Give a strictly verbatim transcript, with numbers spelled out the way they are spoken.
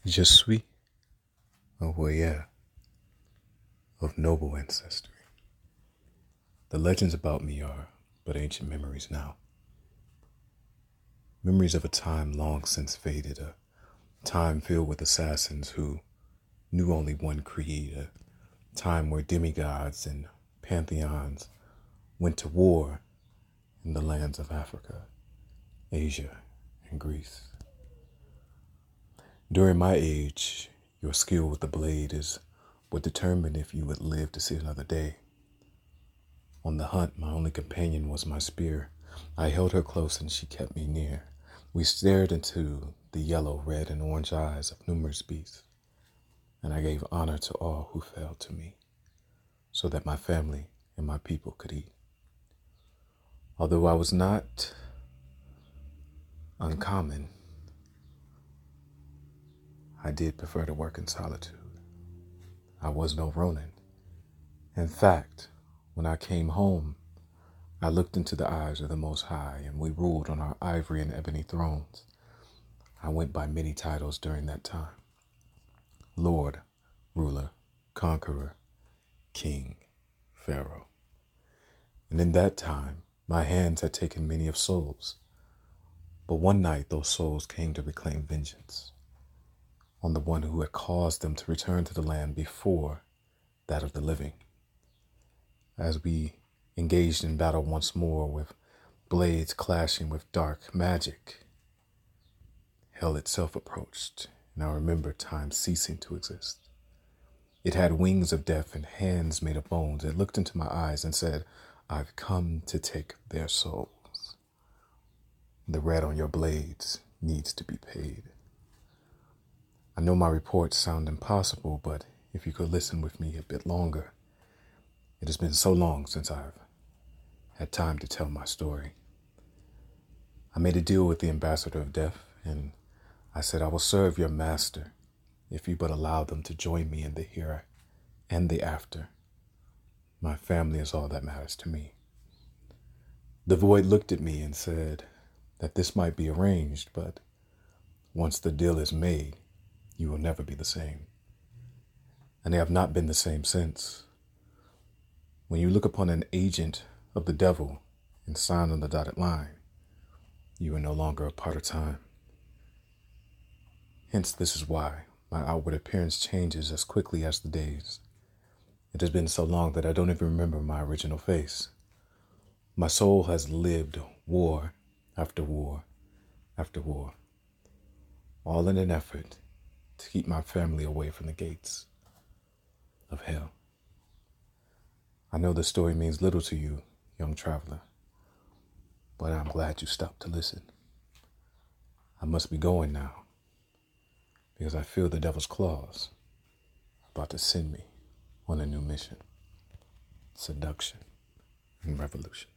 Je suis a warrior of noble ancestry. The legends about me are but ancient memories now. Memories of a time long since faded, a time filled with assassins who knew only one creed, a time where demigods and pantheons went to war in the lands of Africa, Asia, and Greece. During my age, your skill with the blade is what determined if you would live to see another day. On the hunt, my only companion was my spear. I held her close and she kept me near. We stared into the yellow, red, and orange eyes of numerous beasts, and I gave honor to all who fell to me, so that my family and my people could eat. Although I was not uncommon, I did prefer to work in solitude. I was no Ronin. In fact, when I came home, I looked into the eyes of the Most High, and we ruled on our ivory and ebony thrones. I went by many titles during that time: Lord, Ruler, Conqueror, King, Pharaoh. And in that time, my hands had taken many of souls. But one night, those souls came to reclaim vengeance on the one who had caused them to return to the land before that of the living. As we engaged in battle once more, with blades clashing with dark magic, hell itself approached, and I remember time ceasing to exist. It had wings of death and hands made of bones. It looked into my eyes and said, "I've come to take their souls. The red on your blades needs to be paid." I know my reports sound impossible, but if you could listen with me a bit longer. It has been so long since I've had time to tell my story. I made a deal with the ambassador of death, and I said, "I will serve your master if you but allow them to join me in the here and the after. My family is all that matters to me." The void looked at me and said that this might be arranged, but once the deal is made, you will never be the same. And they have not been the same since. When you look upon an agent of the devil and sign on the dotted line, you are no longer a part of time. Hence, this is why my outward appearance changes as quickly as the days. It has been so long that I don't even remember my original face. My soul has lived war after war after war, all in an effort to keep my family away from the gates of hell. I know the story means little to you, young traveler, but I'm glad you stopped to listen. I must be going now, because I feel the devil's claws about to send me on a new mission: seduction and revolution.